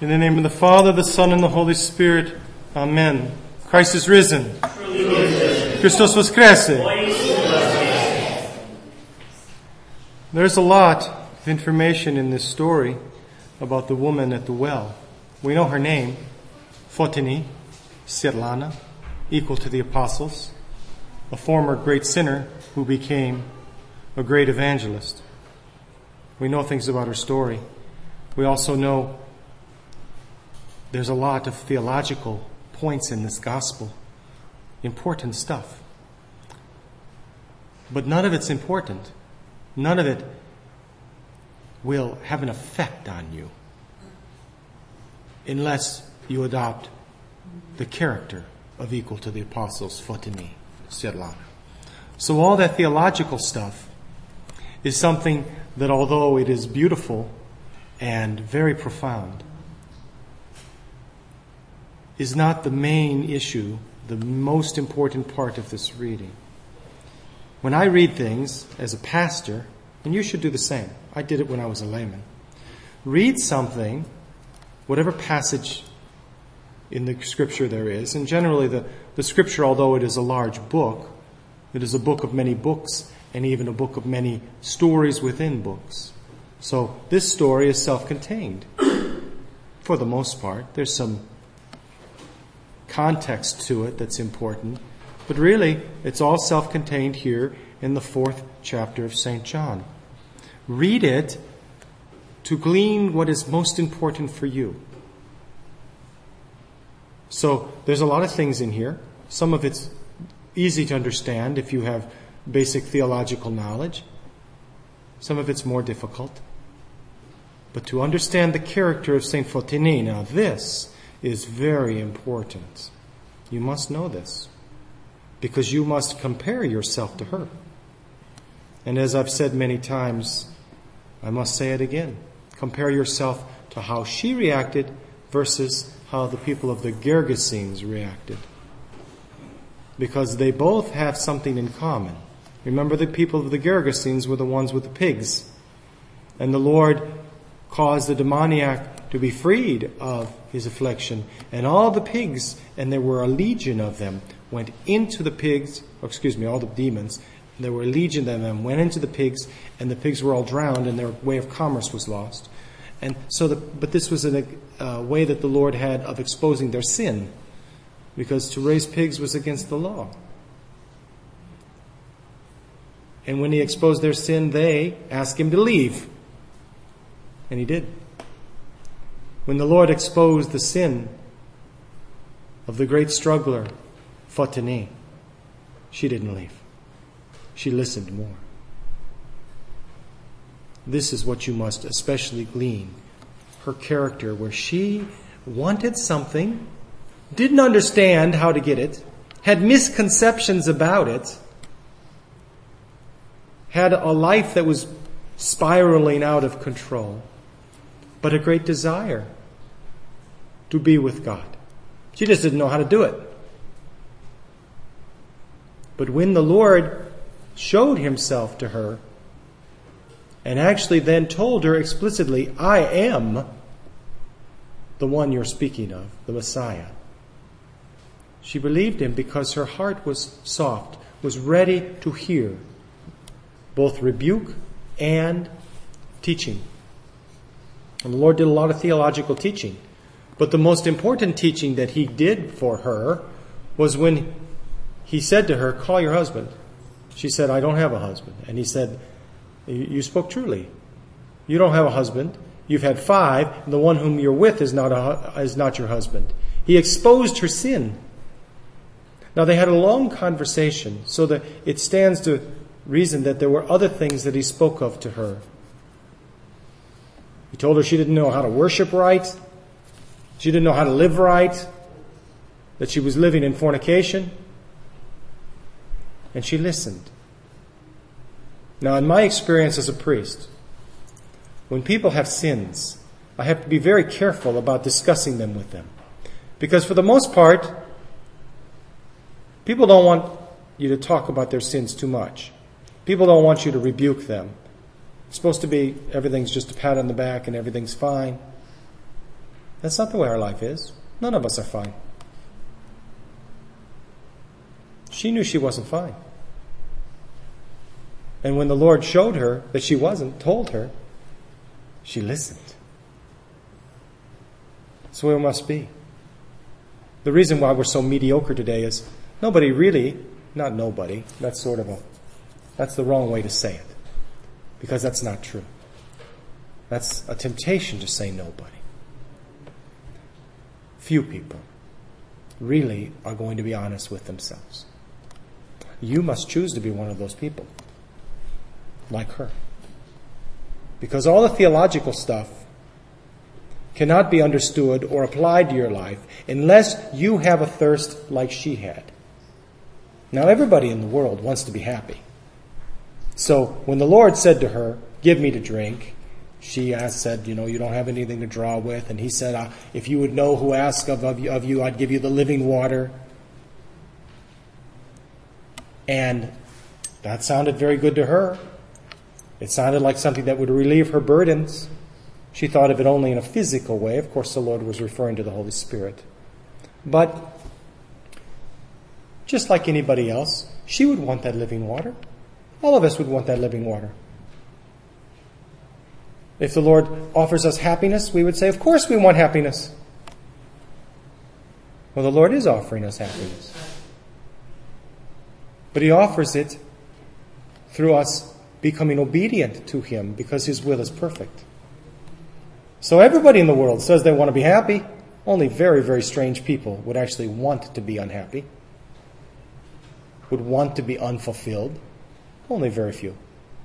In the name of the Father, the Son, and the Holy Spirit. Amen. Christ is risen. Christos voskreσε. There's a lot of information in this story about the woman at the well. We know her name, Fotini, Svetlana, equal to the apostles, a former great sinner who became a great evangelist. We know things about her story. We also know there's a lot of theological points in this gospel. Important stuff. But none of it's important. None of it will have an effect on you unless you adopt the character of equal to the apostles, Fotini, Svetlana. So all that theological stuff is something that, although it is beautiful and very profound, is not the main issue, the most important part of this reading. When I read things as a pastor, and you should do the same, I did it when I was a layman, read something, whatever passage in the scripture there is, and generally the scripture, although it is a large book, it is a book of many books, and even a book of many stories within books. So this story is self-contained. For the most part, there's some context to it that's important, but really it's all self-contained here in the 4th chapter of St. John. Read it to glean what is most important for you. So there's a lot of things in here. Some of it's easy to understand if you have basic theological knowledge. Some of it's more difficult. But to understand the character of Saint Fotini, now this is very important. You must know this, because you must compare yourself to her. And as I've said many times, I must say it again. Compare yourself to how she reacted versus how the people of the Gergesenes reacted. Because they both have something in common. Remember, the people of the Gergesenes were the ones with the pigs. And the Lord caused the demoniac to be freed of his affliction. And all the pigs, and there were a legion of them, went into the pigs, all the demons, there were a legion of them, went into the pigs, and the pigs were all drowned, and their way of commerce was lost. And so, but this was a way that the Lord had of exposing their sin, because to raise pigs was against the law. And when he exposed their sin, they asked him to leave. And he did. When the Lord exposed the sin of the great struggler, Fotini, she didn't leave. She listened more. This is what you must especially glean. Her character, where she wanted something, didn't understand how to get it, had misconceptions about it, had a life that was spiraling out of control, but a great desire to be with God. She just didn't know how to do it. But when the Lord showed himself to her, and actually then told her explicitly, I am the one you're speaking of, the Messiah, she believed him because her heart was soft, was ready to hear both rebuke and teaching. And the Lord did a lot of theological teaching. But the most important teaching that he did for her was when he said to her, call your husband. She said, I don't have a husband. And he said, you spoke truly. You don't have a husband. You've had 5, and the one whom you're with is not your husband. He exposed her sin. Now they had a long conversation, so that it stands to reason that there were other things that he spoke of to her. He told her she didn't know how to worship right. She didn't know how to live right. That she was living in fornication. And she listened. Now, in my experience as a priest, when people have sins, I have to be very careful about discussing them with them. Because for the most part, people don't want you to talk about their sins too much. People don't want you to rebuke them. It's supposed to be everything's just a pat on the back and everything's fine. That's not the way our life is. None of us are fine. She knew she wasn't fine. And when the Lord showed her that she wasn't, told her, she listened. That's the way it must be. The reason why we're so mediocre today is nobody really, not nobody, that's the wrong way to say it. Because that's not true. That's a temptation to say nobody. Few people really are going to be honest with themselves. You must choose to be one of those people, like her. Because all the theological stuff cannot be understood or applied to your life unless you have a thirst like she had. Now, everybody in the world wants to be happy. So when the Lord said to her, "Give me to drink," she said, you don't have anything to draw with. And he said, if you would know who asks of you, I'd give you the living water. And that sounded very good to her. It sounded like something that would relieve her burdens. She thought of it only in a physical way. Of course, the Lord was referring to the Holy Spirit. But just like anybody else, she would want that living water. All of us would want that living water. If the Lord offers us happiness, we would say, of course we want happiness. Well, the Lord is offering us happiness. But He offers it through us becoming obedient to Him because His will is perfect. So everybody in the world says they want to be happy. Only very, very strange people would actually want to be unhappy, would want to be unfulfilled. Only very few.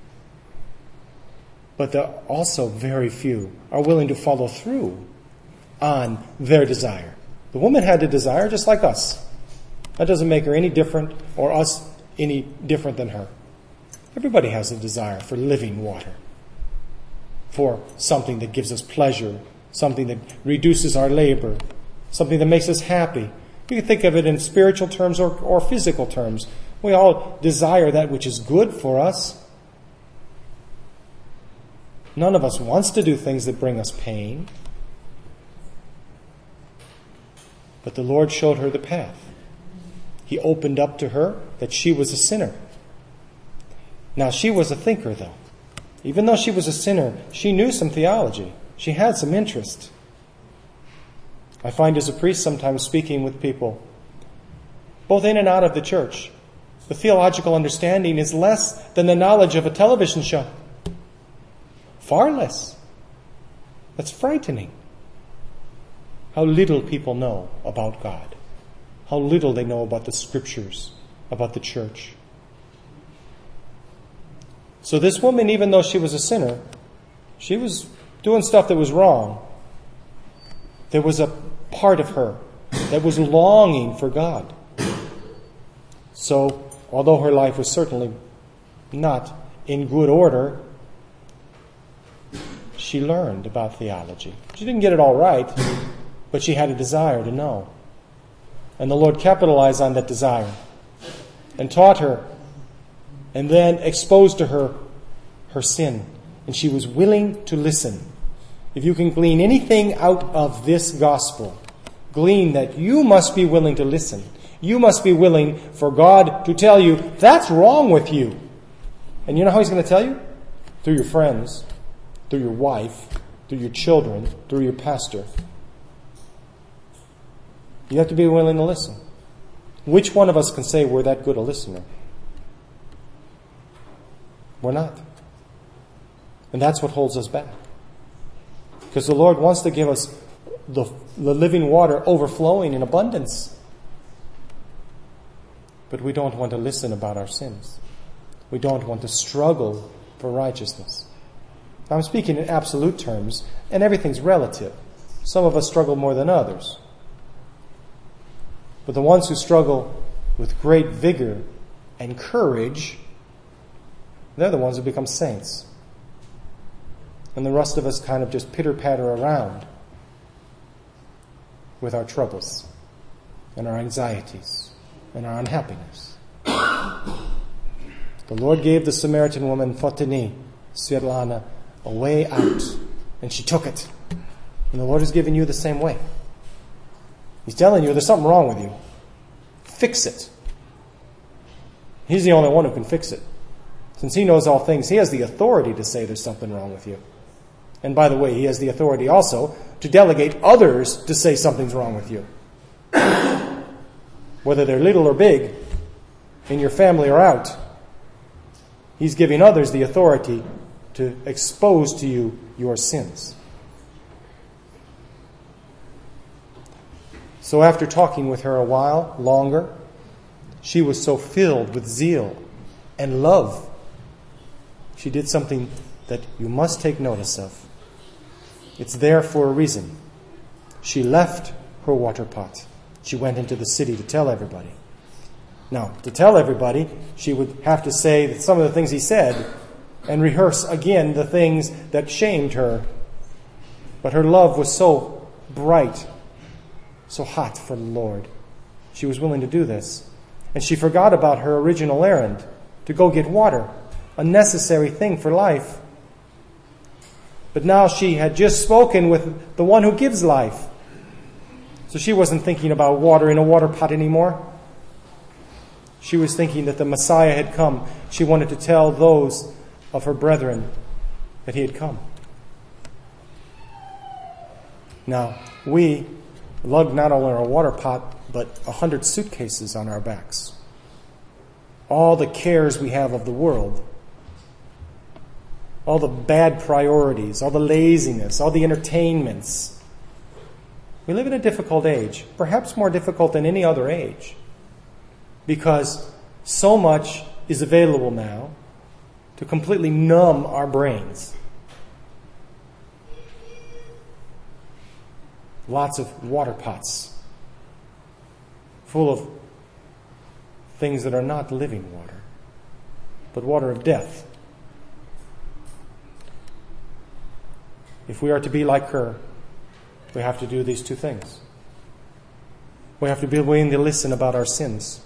But also very few are willing to follow through on their desire. The woman had a desire just like us. That doesn't make her any different or us any different than her. Everybody has a desire for living water, for something that gives us pleasure, something that reduces our labor, something that makes us happy. You can think of it in spiritual terms or physical terms. We all desire that which is good for us. None of us wants to do things that bring us pain. But the Lord showed her the path. He opened up to her that she was a sinner. Now, she was a thinker, though. Even though she was a sinner, she knew some theology. She had some interest. I find as a priest sometimes speaking with people, both in and out of the church, the theological understanding is less than the knowledge of a television show. Far less. That's frightening. How little people know about God. How little they know about the Scriptures, about the church. So this woman, even though she was a sinner, she was doing stuff that was wrong. There was a part of her that was longing for God. So, although her life was certainly not in good order, she learned about theology. She didn't get it all right, but she had a desire to know. And the Lord capitalized on that desire and taught her and then exposed to her her sin. And she was willing to listen. If you can glean anything out of this gospel, glean that you must be willing to listen. You must be willing for God to tell you, that's wrong with you. And you know how He's going to tell you? Through your friends, through your wife, through your children, through your pastor. You have to be willing to listen. Which one of us can say we're that good a listener? We're not. And that's what holds us back. Because the Lord wants to give us the living water overflowing in abundance. But we don't want to listen about our sins. We don't want to struggle for righteousness. I'm speaking in absolute terms, and everything's relative. Some of us struggle more than others. But the ones who struggle with great vigor and courage, they're the ones who become saints. And the rest of us kind of just pitter-patter around with our troubles and our anxieties and our unhappiness. The Lord gave the Samaritan woman, Fotini, Svetlana, a way out, and she took it. And And the Lord is giving you the same way. He's telling you there's something wrong with you. Fix it. He's the only one who can fix it. Since He knows all things, He has the authority to say there's something wrong with you. And by the way, He has the authority also to delegate others to say something's wrong with you. Whether they're little or big, in your family or out, He's giving others the authority to expose to you your sins. So after talking with her a while longer, she was so filled with zeal and love. She did something that you must take notice of. It's there for a reason. She left her water pot. She went into the city to tell everybody. Now, to tell everybody, she would have to say that some of the things He said and rehearse again the things that shamed her. But her love was so bright, so hot for the Lord. She was willing to do this. And she forgot about her original errand, to go get water, a necessary thing for life. But now she had just spoken with the one who gives life. So she wasn't thinking about water in a water pot anymore. She was thinking that the Messiah had come. She wanted to tell those of her brethren that He had come. Now, we lug not only our water pot, but 100 suitcases on our backs. All the cares we have of the world, all the bad priorities, all the laziness, all the entertainments. We live in a difficult age, perhaps more difficult than any other age, because so much is available now to completely numb our brains. Lots of water pots full of things that are not living water, but water of death. If we are to be like her, we have to do these two things. We have to be willing to listen about our sins.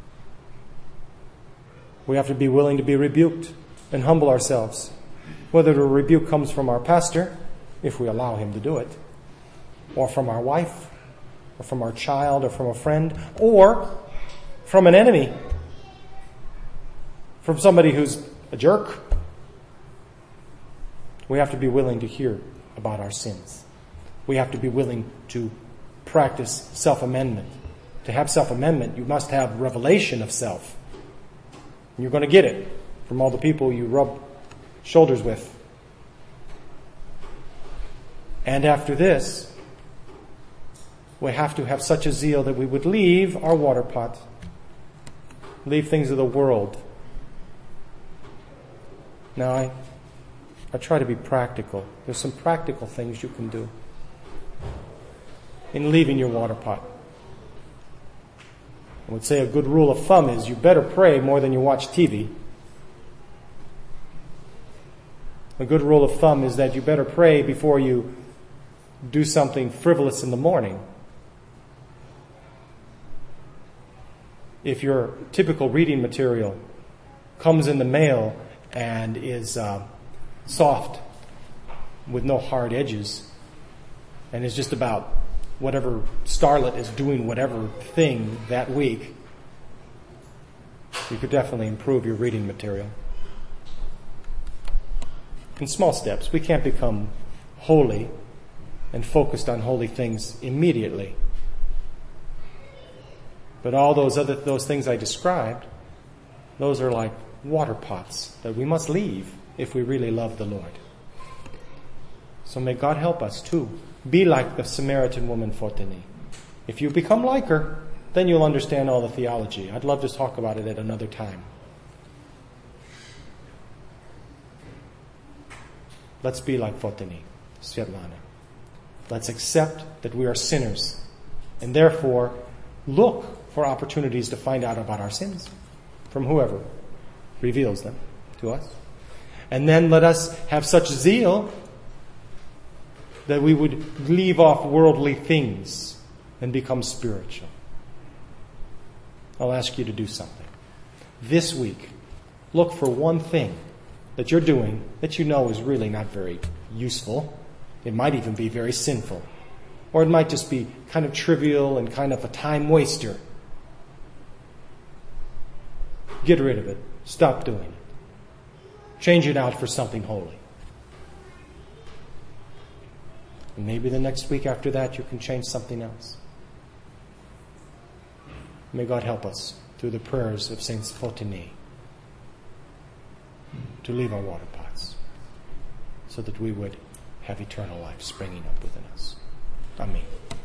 We have to be willing to be rebuked and humble ourselves. Whether the rebuke comes from our pastor, if we allow him to do it, or from our wife, or from our child, or from a friend, or from an enemy, from somebody who's a jerk. We have to be willing to hear about our sins. We have to be willing to practice self-amendment. To have self-amendment, you must have revelation of self. And you're going to get it from all the people you rub shoulders with. And after this, we have to have such a zeal that we would leave our water pot, leave things of the world. Now, I try to be practical. There's some practical things you can do in leaving your water pot. I would say a good rule of thumb is you better pray more than you watch TV. A good rule of thumb is that you better pray before you do something frivolous in the morning. If your typical reading material comes in the mail and is soft with no hard edges and is just about whatever starlet is doing whatever thing that week, you could definitely improve your reading material. In small steps. We can't become holy and focused on holy things immediately. But all those things I described, those are like water pots that we must leave if we really love the Lord. So may God help us too. Be like the Samaritan woman Photini. If you become like her, then you'll understand all the theology. I'd love to talk about it at another time. Let's be like Photini, Svetlana. Let's accept that we are sinners and therefore look for opportunities to find out about our sins from whoever reveals them to us. And then let us have such zeal that we would leave off worldly things and become spiritual. I'll ask you to do something. This week, look for one thing that you're doing that you know is really not very useful It might even be very sinful. Or it might just be kind of trivial and kind of a time waster. Get rid of it. Stop doing it. Change it out for something holy. And maybe the next week after that you can change something else. May God help us through the prayers of Saint Photinie to leave our water pots so that we would have eternal life springing up within us. Amen.